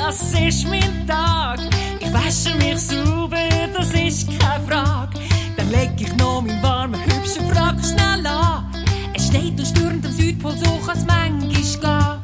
das ist mein Tag. Ich wasche mich sauber, das ist keine Frage. Dann leg ich noch meinen warmen, hübschen Frack schnell an. Es steht und stürmt am Südpol, so kann's manchmal gehen.